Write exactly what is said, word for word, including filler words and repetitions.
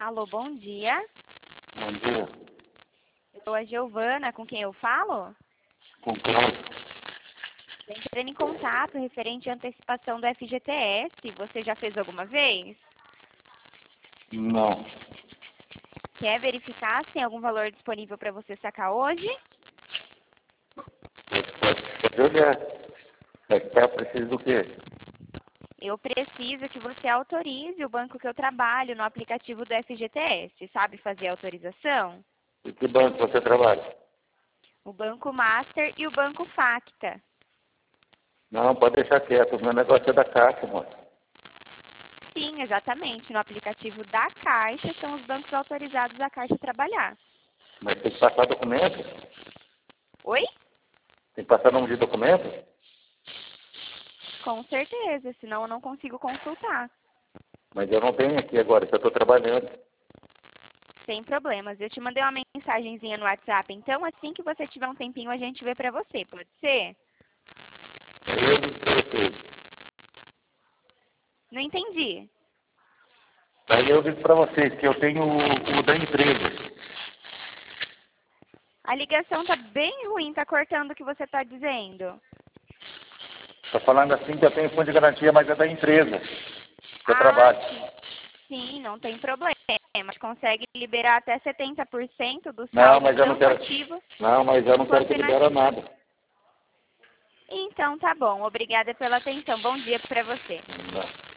Alô, bom dia. Bom dia. Eu sou a Giovana, com quem eu falo? Com Cláudio. Estou entrando em contato referente à antecipação do F G T S. Você já fez alguma vez? Não. Quer verificar se tem algum valor disponível para você sacar hoje? Pode olhar. É que tá, preciso do quê? Eu preciso que você autorize o banco que eu trabalho no aplicativo do F G T S. Sabe fazer a autorização? E que banco você trabalha? O Banco Master e o Banco Facta. Não, pode deixar quieto. O meu negócio é da Caixa, moço. Sim, exatamente. No aplicativo da Caixa são os bancos autorizados da Caixa a trabalhar. Mas tem que passar documento? Oi? Tem que passar nome de documento? Com certeza, senão eu não consigo consultar. Mas eu não tenho aqui agora, eu estou trabalhando. Sem problemas. Eu te mandei uma mensagenzinha no WhatsApp, então assim que você tiver um tempinho a gente vê pra você, pode ser? Aí eu digo para vocês. Não entendi. Aí eu digo para vocês que eu tenho o, o da empresa. A ligação tá bem ruim, tá cortando o que você tá dizendo. Estou falando assim que eu tenho fundo de garantia, mas é da empresa que eu Ah, trabalho. sim. Sim, não tem problema. Mas consegue liberar até setenta por cento do Não, saldo mas eu não tanto quero. ativo Não, mas eu não quero quanto que libera inativo. nada. Então tá bom. Obrigada pela atenção. Bom dia pra você. Não.